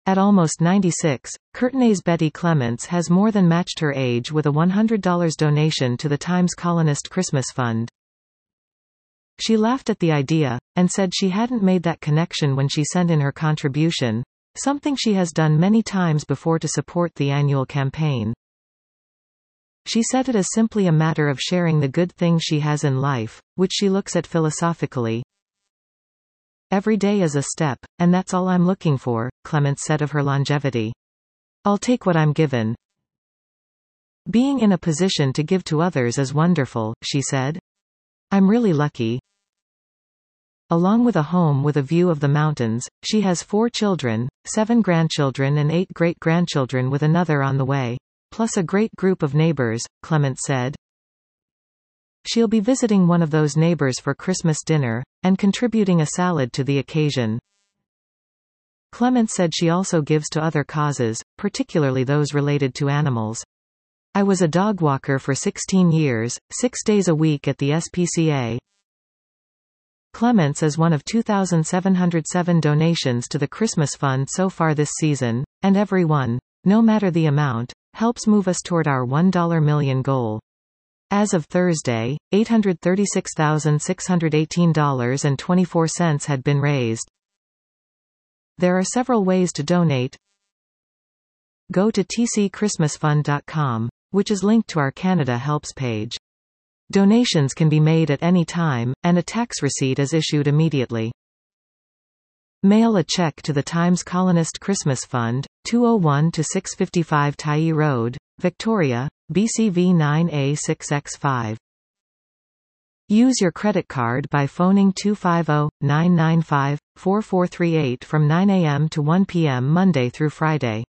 At almost 96, Courtenay's Betty Clements has more than matched her age with a $100 donation to the Times Colonist Christmas Fund. She laughed at the idea, and said she hadn't made that connection when she sent in her contribution, something she has done many times before to support the annual campaign. She said it is simply a matter of sharing the good things she has in life, which she looks at philosophically. Every day is a step, and that's all I'm looking for, Clements said of her longevity. I'll take what I'm given. Being in a position to give to others is wonderful, she said. I'm really lucky. Along with a home with a view of the mountains, she has 4 children, 7 grandchildren and 8 great-grandchildren with another on the way, plus a great group of neighbors, Clements said. She'll be visiting one of those neighbors for Christmas dinner, and contributing a salad to the occasion. Clements said she also gives to other causes, particularly those related to animals. I was a dog walker for 16 years, 6 days a week at the SPCA. Clements is one of 2,707 donations to the Christmas Fund so far this season, and every one, no matter the amount, helps move us toward our $1 million goal. As of Thursday, $836,618.24 had been raised. There are several ways to donate. Go to tcchristmasfund.com, which is linked to our Canada Helps page. Donations can be made at any time, and a tax receipt is issued immediately. Mail a check to the Times Colonist Christmas Fund, 201-655 Tyee Road, Victoria, BCV 9A6X5. Use your credit card by phoning 250-995-4438 from 9 a.m. to 1 p.m. Monday through Friday.